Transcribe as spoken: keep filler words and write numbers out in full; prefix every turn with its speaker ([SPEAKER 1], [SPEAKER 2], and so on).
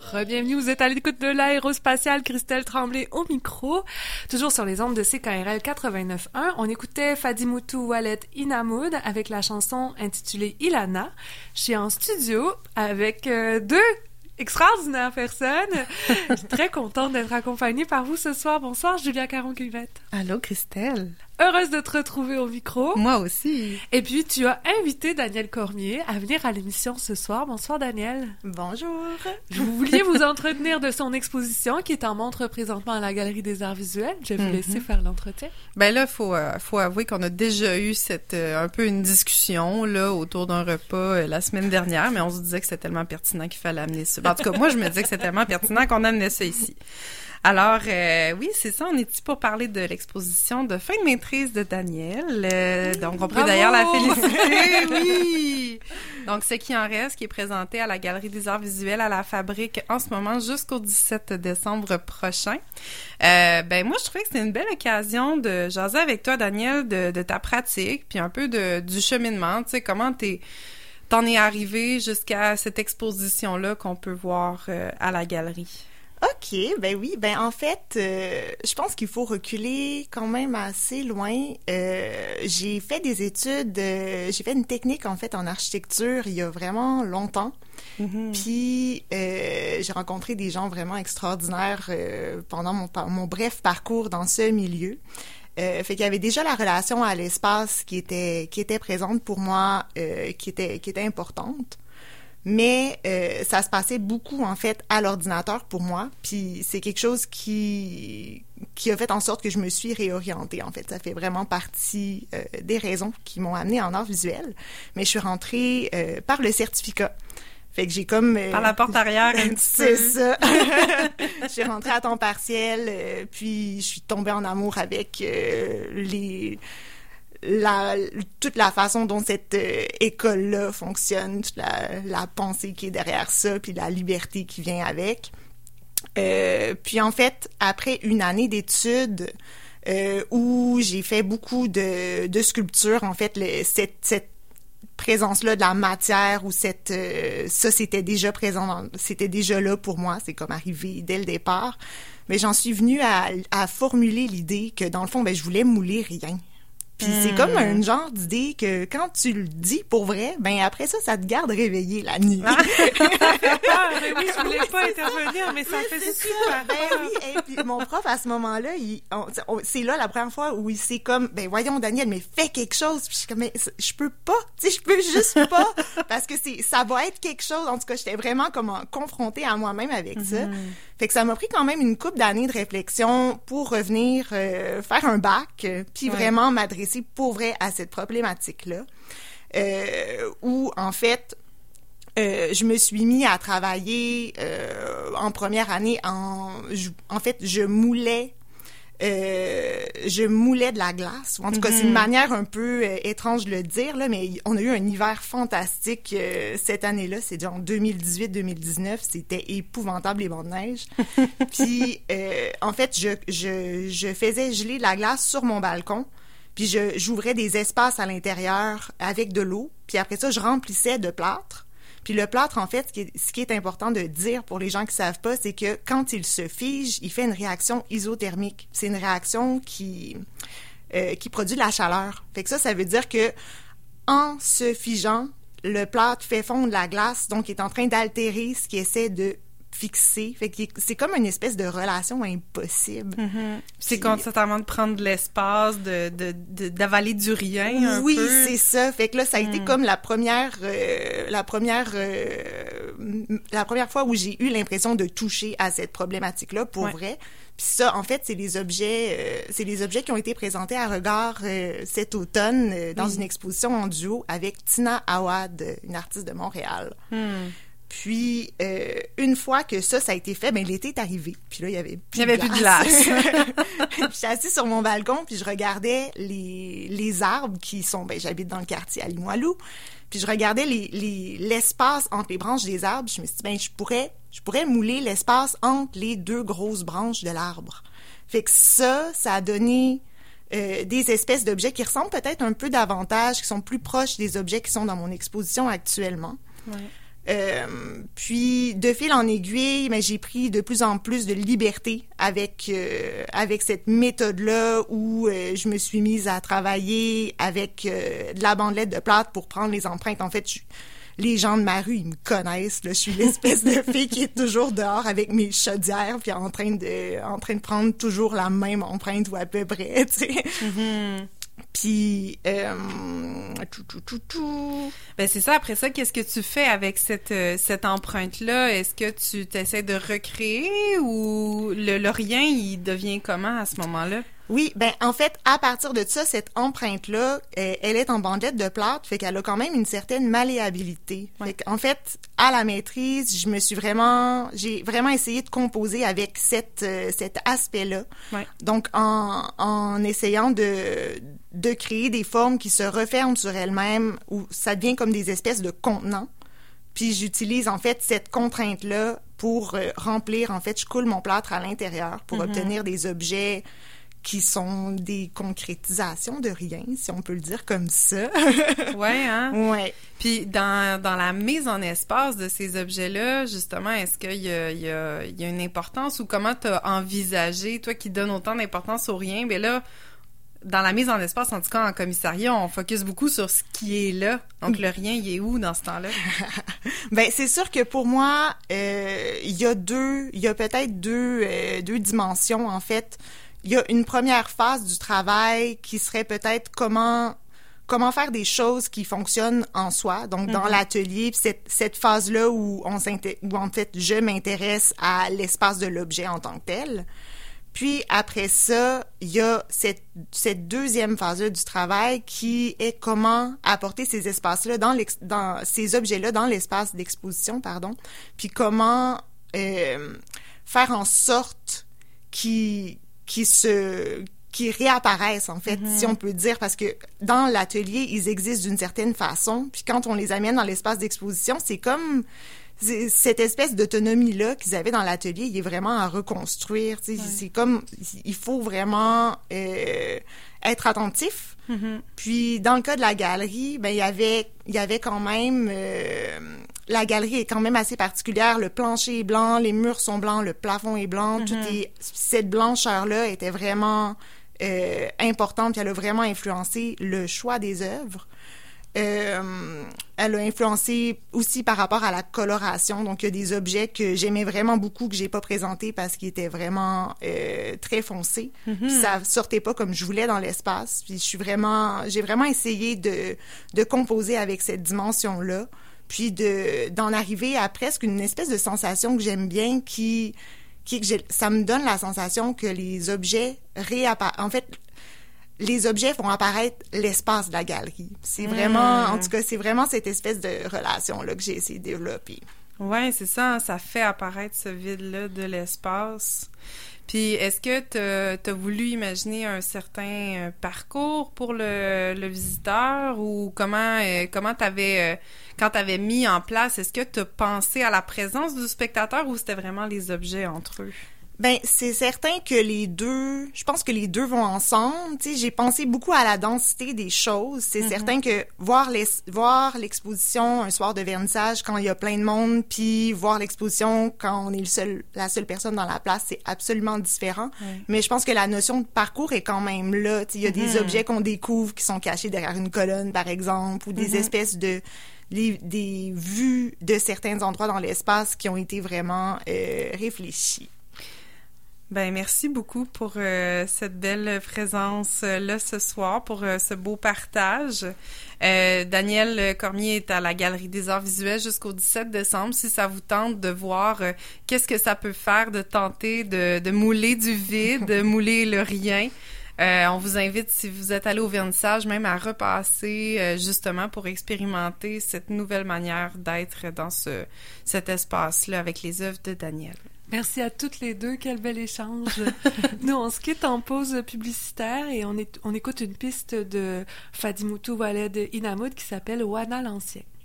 [SPEAKER 1] Re-bienvenue, vous êtes à l'écoute de l'aérospatiale, Christelle Tremblay au micro. Toujours sur les ondes de C K R L quatre-vingt-neuf point un, on écoutait Fadimoutou Wallet Inamoud avec la chanson intitulée Ilana. Je suis en studio avec euh, deux extraordinaires personnes. Je suis très contente d'être accompagnée par vous ce soir. Bonsoir, Julia Caron-Cuvette.
[SPEAKER 2] Allô, Christelle.
[SPEAKER 1] Heureuse de te retrouver au micro.
[SPEAKER 2] Moi aussi.
[SPEAKER 1] Et puis, tu as invité Daniel Cormier à venir à l'émission ce soir. Bonsoir, Daniel.
[SPEAKER 2] Bonjour.
[SPEAKER 1] Vous vouliez vous entretenir de son exposition qui est en montre présentement à la Galerie des Arts Visuels. Je vais vous laisser mm-hmm. faire l'entretien.
[SPEAKER 2] Ben là, faut euh, faut avouer qu'on a déjà eu cette euh, un peu une discussion là autour d'un repas euh, la semaine dernière, mais on se disait que c'était tellement pertinent qu'il fallait amener ça. En tout cas, moi, je me disais que c'était tellement pertinent qu'on amenait ça ici. Alors, euh, oui, c'est ça, on est ici pour parler de l'exposition de fin de maîtrise de Daniel. Euh, donc, on peut
[SPEAKER 1] Bravo!
[SPEAKER 2] d'ailleurs la féliciter, oui! Donc, ce qui en reste, qui est présenté à la Galerie des Arts Visuels à la Fabrique en ce moment jusqu'au dix-sept décembre prochain. Euh, ben, moi, je trouvais que c'était une belle occasion de jaser avec toi, Daniel, de, de ta pratique, puis un peu de, du cheminement, tu sais, comment t'es... t'en es arrivé jusqu'à cette exposition-là qu'on peut voir euh, à la galerie.
[SPEAKER 3] OK, ben oui, ben en fait, euh, je pense qu'il faut reculer quand même assez loin. Euh, j'ai fait des études, euh, j'ai fait une technique en fait en architecture il y a vraiment longtemps. Mm-hmm. Puis euh, j'ai rencontré des gens vraiment extraordinaires euh, pendant mon, mon bref parcours dans ce milieu. Euh, fait qu'il y avait déjà la relation à l'espace qui était qui était présente pour moi, euh, qui était qui était importante. Mais euh, ça se passait beaucoup, en fait, à l'ordinateur pour moi. Puis c'est quelque chose qui qui a fait en sorte que je me suis réorientée, en fait. Ça fait vraiment partie euh, des raisons qui m'ont amenée en art visuel. Mais je suis rentrée euh, par le certificat. Fait que j'ai comme... Euh,
[SPEAKER 2] par la porte arrière, un petit
[SPEAKER 3] c'est peu. Ça. Je suis rentrée à temps partiel, euh, puis je suis tombée en amour avec euh, les... La, toute la façon dont cette euh, école-là fonctionne, toute la, la pensée qui est derrière ça, puis la liberté qui vient avec. Euh, puis en fait, après une année d'études euh, où j'ai fait beaucoup de, de sculptures, en fait, le, cette, cette présence-là de la matière ou cette euh, ça c'était déjà présent, dans, c'était déjà là pour moi, c'est comme arrivé dès le départ. Mais j'en suis venue à, à formuler l'idée que dans le fond, ben je voulais mouler rien. Puis mmh. c'est comme un genre d'idée que quand tu le dis pour vrai, ben après ça, ça te garde réveillé la nuit.
[SPEAKER 1] Ah, ça fait peur, mais oui, je voulais pas intervenir, mais ça fait super
[SPEAKER 3] ben oui, et puis mon prof, à ce moment-là, il, on, on, c'est là la première fois où il s'est comme, ben voyons Daniel, mais fais quelque chose. Puis je suis comme, mais je peux pas, tu sais, je peux juste pas, parce que c'est, ça va être quelque chose. En tout cas, j'étais vraiment comme confrontée à moi-même avec mmh. ça. Fait que ça m'a pris quand même une couple d'années de réflexion pour revenir euh, faire un bac, euh, puis ouais. vraiment m'adresser pour vrai à cette problématique-là. Euh, où, en fait, euh, je me suis mis à travailler euh, en première année en... Je, en fait, je moulais Euh, je moulais de la glace. En tout cas, mm-hmm. c'est une manière un peu euh, étrange de le dire, là, mais on a eu un hiver fantastique euh, cette année-là. C'est en deux mille dix-huit deux mille dix-neuf. C'était épouvantable, les bancs de neige. Puis, euh, en fait, je, je, je faisais geler de la glace sur mon balcon. Puis, je, j'ouvrais des espaces à l'intérieur avec de l'eau. Puis après ça, je remplissais de plâtre. Puis le plâtre, en fait, ce qui est, ce qui est important de dire pour les gens qui savent pas, c'est que quand il se fige, il fait une réaction isothermique. C'est une réaction qui euh, qui produit de la chaleur. Fait que ça, ça veut dire que en se figeant, le plâtre fait fondre la glace, donc il est en train d'altérer ce qui essaie de fixer. Fait que c'est comme une espèce de relation impossible.
[SPEAKER 2] Mm-hmm. C'est Puis, constamment de prendre de l'espace, de, de, de d'avaler du rien un
[SPEAKER 3] oui,
[SPEAKER 2] peu.
[SPEAKER 3] Oui, c'est ça. Fait que là, ça a mm. été comme la première, euh, la première, euh, la première fois où j'ai eu l'impression de toucher à cette problématique-là pour ouais. vrai. Puis ça, en fait, c'est les objets, euh, c'est les objets qui ont été présentés à Regard euh, cet automne euh, dans mm. une exposition en duo avec Tina Awad, une artiste de Montréal. Mm. Puis, euh, une fois que ça, ça a été fait, ben l'été est arrivé. Puis là, il y avait plus
[SPEAKER 2] il y avait
[SPEAKER 3] de
[SPEAKER 2] plus de glace.
[SPEAKER 3] Puis, j'étais assise sur mon balcon, puis je regardais les, les arbres qui sont... Ben, j'habite dans le quartier à Limoilou. Puis, je regardais les, les, l'espace entre les branches des arbres. Je me suis dit, ben, je pourrais, je pourrais mouler l'espace entre les deux grosses branches de l'arbre. Fait que ça, ça a donné... Euh, des espèces d'objets qui ressemblent peut-être un peu davantage, qui sont plus proches des objets qui sont dans mon exposition actuellement. Ouais. Euh, puis, de fil en aiguille, ben, j'ai pris de plus en plus de liberté avec euh, avec cette méthode-là où euh, je me suis mise à travailler avec euh, de la bandelette de plâtre pour prendre les empreintes. En fait, je, les gens de ma rue, ils me connaissent. Là. Je suis l'espèce de fille qui est toujours dehors avec mes chaudières puis en train de en train de prendre toujours la même empreinte ou à peu près, tu sais.
[SPEAKER 2] Mm-hmm.
[SPEAKER 3] Puis, euh, tout, tout, tout, tout.
[SPEAKER 2] Ben c'est ça. Après ça, qu'est-ce que tu fais avec cette euh, cette empreinte-là? Est-ce que tu t'essaies de recréer ou le, le rien, il devient comment à ce moment-là?
[SPEAKER 3] Oui, ben en fait, à partir de ça, cette empreinte-là, euh, elle est en bandelette de plâtre, fait qu'elle a quand même une certaine malléabilité.
[SPEAKER 2] Ouais.
[SPEAKER 3] Fait qu'en fait, à la maîtrise, je me suis vraiment, j'ai vraiment essayé de composer avec cette euh, cet aspect-là.
[SPEAKER 2] Ouais.
[SPEAKER 3] Donc en en essayant de de créer des formes qui se referment sur elles-mêmes, où ça devient comme des espèces de contenants. Puis j'utilise en fait cette contrainte-là pour euh, remplir. En fait, je coule mon plâtre à l'intérieur pour mm-hmm. obtenir des objets qui sont des concrétisations de rien, si on peut le dire comme ça.
[SPEAKER 2] Ouais, hein?
[SPEAKER 3] Ouais.
[SPEAKER 2] Puis dans, dans la mise en espace de ces objets-là, justement, est-ce qu'il y a, il y a, il y a une importance ou comment tu as envisagé, toi qui donnes autant d'importance au rien, mais là, dans la mise en espace, en tout cas en commissariat, on focus beaucoup sur ce qui est là. Donc le rien, il est où dans ce temps-là?
[SPEAKER 3] Ben c'est sûr que pour moi, euh, il y a deux, il y a peut-être deux, euh, deux dimensions en fait. Il y a une première phase du travail qui serait peut-être comment comment faire des choses qui fonctionnent en soi, donc dans mm-hmm. l'atelier, puis cette, cette phase-là où, on où en fait je m'intéresse à l'espace de l'objet en tant que tel. Puis après ça, il y a cette, cette deuxième phase-là du travail qui est comment apporter ces espaces-là, dans, l'ex, dans ces objets-là dans l'espace d'exposition, pardon, puis comment euh, faire en sorte qu'ils qui se qui réapparaissent en fait, mm-hmm. si on peut dire, parce que dans l'atelier, ils existent d'une certaine façon, puis quand on les amène dans l'espace d'exposition, c'est comme c'est, cette espèce d'autonomie-là qu'ils avaient dans l'atelier, il est vraiment à reconstruire, tu sais, ouais. C'est comme, il faut vraiment euh, être attentif. Mm-hmm. Puis dans le cas de la galerie, ben il y avait il y avait quand même euh, la galerie est quand même assez particulière. Le plancher est blanc, les murs sont blancs, le plafond est blanc. Mm-hmm. Tout est, cette blancheur-là était vraiment euh, importante, puis elle a vraiment influencé le choix des œuvres. Euh, elle a influencé aussi par rapport à la coloration. Donc, il y a des objets que j'aimais vraiment beaucoup, que j'ai pas présentés parce qu'ils étaient vraiment euh, très foncés. Mm-hmm. Puis ça sortait pas comme je voulais dans l'espace. Puis je suis vraiment, j'ai vraiment essayé de, de composer avec cette dimension-là. Puis de, d'en arriver à presque une espèce de sensation que j'aime bien qui, qui que j'ai, ça me donne la sensation que les objets réapparaissent. En fait, les objets font apparaître l'espace de la galerie. C'est vraiment, mmh. en tout cas, c'est vraiment cette espèce de relation-là que j'ai essayé de développer.
[SPEAKER 2] Ouais, c'est ça, ça fait apparaître ce vide-là de l'espace. Puis, est-ce que tu as voulu imaginer un certain parcours pour le, le visiteur ou comment euh, comment t'avais euh, quand tu avais mis en place, est-ce que tu as pensé à la présence du spectateur ou c'était vraiment les objets entre eux?
[SPEAKER 3] Ben, c'est certain que les deux, je pense que les deux vont ensemble. Tu sais, j'ai pensé beaucoup à la densité des choses. C'est mm-hmm. certain que voir les, voir l'exposition un soir de vernissage quand il y a plein de monde, puis voir l'exposition quand on est le seul, la seule personne dans la place, c'est absolument différent. Mm. Mais je pense que la notion de parcours est quand même là. Tu sais, il y a mm-hmm. des objets qu'on découvre qui sont cachés derrière une colonne, par exemple, ou des mm-hmm. espèces de les, des vues de certains endroits dans l'espace qui ont été vraiment euh, réfléchis.
[SPEAKER 2] Ben merci beaucoup pour euh, cette belle présence euh, là ce soir, pour euh, ce beau partage. Euh, Danielle Cormier est à la Galerie des Arts Visuels jusqu'au dix-sept décembre. Si ça vous tente de voir euh, qu'est-ce que ça peut faire de tenter de, de mouler du vide, de mouler le rien, euh, on vous invite, si vous êtes allé au vernissage, même à repasser euh, justement pour expérimenter cette nouvelle manière d'être dans ce cet espace-là avec les œuvres de Danielle.
[SPEAKER 1] Merci à toutes les deux, quel bel échange. Nous, on se quitte en pause publicitaire et on, est, on écoute une piste de Fadi Moutou Waled Inamoud qui s'appelle Wana l'Ancien.